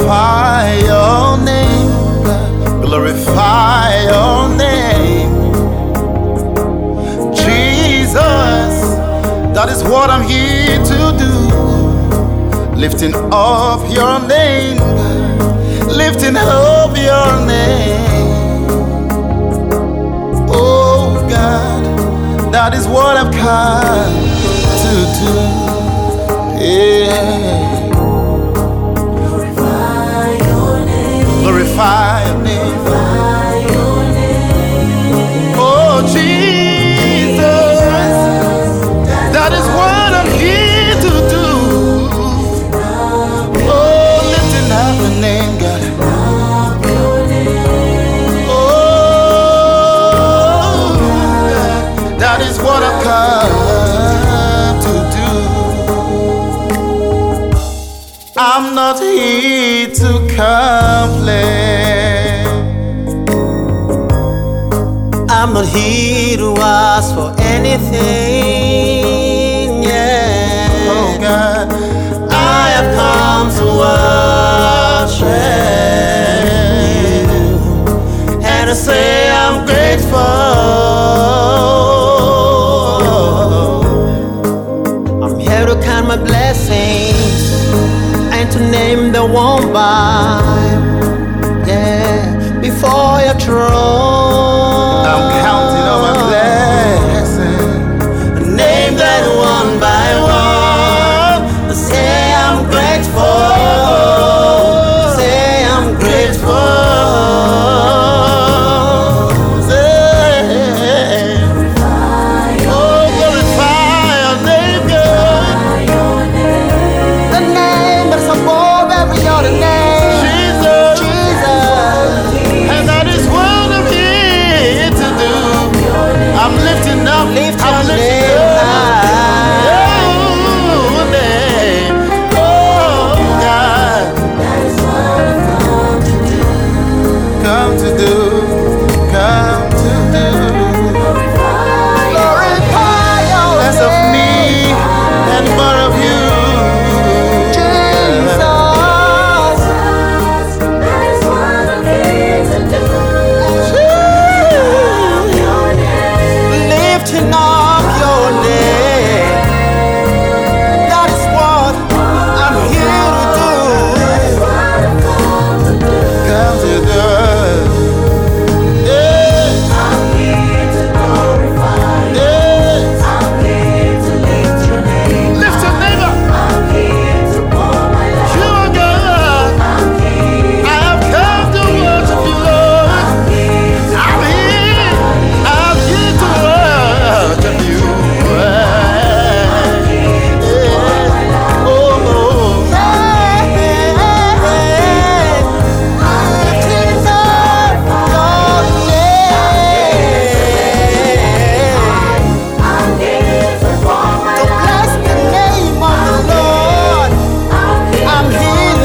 glorify your name, God. Glorify your name, Jesus. That is what I'm here to do. Lifting up your name, God. Lifting up your name. Oh God, that is what I've come to do. Yeah. Glorify your name. Glorify your name. Glorify your name. Oh Jesus, that is what I'm here to do. Oh, lifting up your name, God. Oh, that is what I've come to do. I'm not here to complain. I'm not here to ask for anything, yeah. Oh God, I have come to worship you and to say I'm grateful. I'm here to count my blessings and to name the one by, yeah, before your throne. I'm counting on my blessings. Name that one by one. Say I'm grateful. Say I'm grateful. Say, Oh, glorify your name, God. the name that's above every other name. Jesus. Jesus. And that is what I'm here to do. I'm lifting up, Lift I'm your lifting name up high. your name. Oh God, That is what I've come to do. come to do, come to do. Glorify your Less of name. me and more of you. Jesus. That is what I'm here to do. Lifting up your name. That is what I'm here to do. Come to do. Yeah, I'm here to glorify you. yeah. I'm here to lift your name. Lift your neighbor. I'm here to pour my life. You are God. I'm here. I have come to worship you, Lord. I'm here to I'm here to worship you. Oh, I'm here to pour my life. I'm here.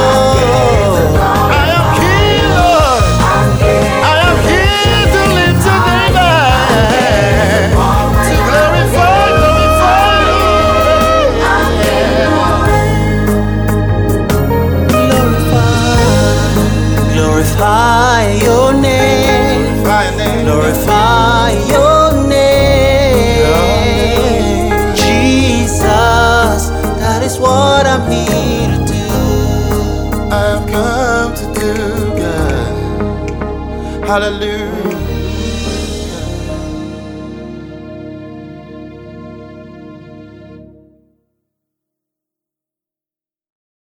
I am here, Lord. I am here to lift your name high, to glorify Glorify your name. Glorify your name. Glorify your name. Jesus, that is what I'm here to do. I have come to do, God. Hallelujah.